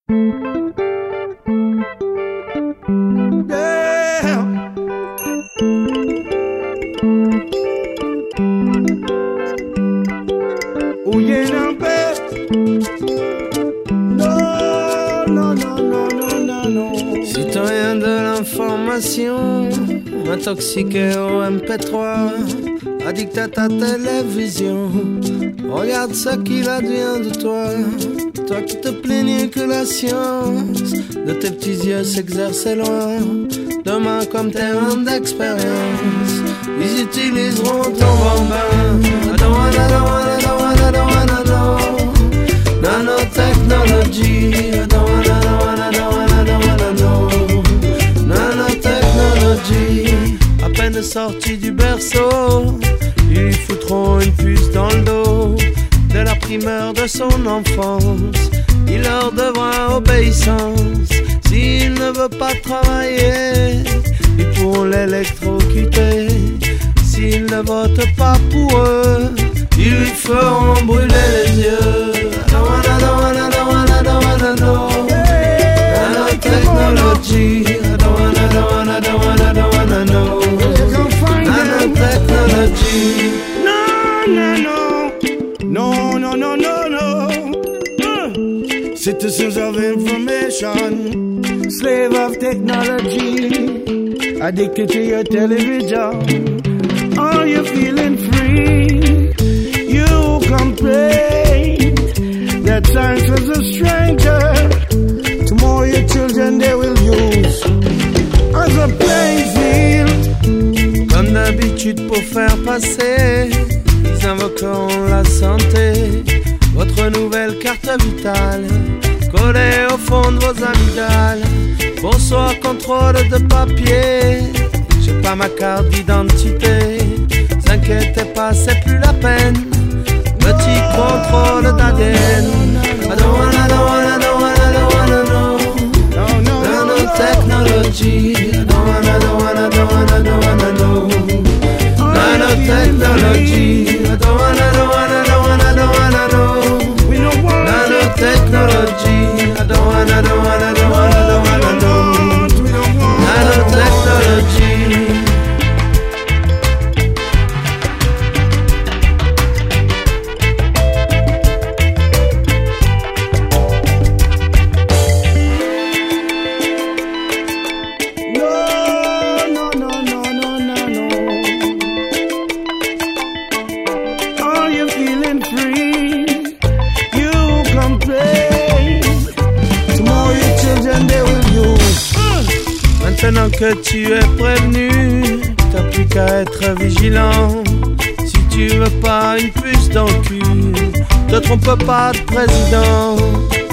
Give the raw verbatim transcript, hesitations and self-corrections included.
Intoxiqué au M P trois, addict à ta télévision. Regarde ce qu'il advient de toi. Toi qui te plaignais que la science de tes petits yeux s'exerçait loin. Demain comme terrain d'expérience, ils utiliseront ton bambin. I don't wanna, I don't wanna, I don't wanna, I don't wanna know. Nanotechnology. I don't wanna, I don't wanna, I don't wanna, I don't wanna know. Nanotechnology. À peine sorti du berceau, ils lui foutront une puce dans le dos. Dès la primeur de son enfance, il leur devra obéissance. S'il ne veut pas travailler, ils pourront l'électrocuter. S'il ne vote pas pour eux, ils lui feront brûler les yeux. I don't wanna, I don't wanna, I don't wanna, I don't wanna know. Nanotechnology. I don't wanna, I don't wanna, I don't wanna, I don't wanna know. Nanotechnology. No, no, no. No, no, no, no, no. Uh. Citizens of information, slave of technology, addicted to your television. Are you feeling free? You complain that science was a stranger. Tomorrow your children they will use as a playing field. Comme d'habitude pour faire passer, ils invoqueront la santé. Votre nouvelle carte vitale, collée au fond de vos amygdales. Bonsoir contrôle de papier, j'ai pas ma carte d'identité. T'inquiétez pas, c'est plus la peine. Petit contrôle d'A D N. I don't wanna, I don't wanna, I don't wanna, I don't wanna know. Nanotechnology. I don't wanna, I don't wanna, I don't wanna, I don't wanna know. Nanotechnology. I don't wanna, I don't wanna, I don't wanna, I don't wanna know. Nanotechnology. I don't wanna, I don't wanna, I don't wanna, I don't wanna know. Nanotechnology. Maintenant que tu es prévenu, t'as plus qu'à être vigilant. Si tu veux pas une puce dans le cul, te trompe pas de président.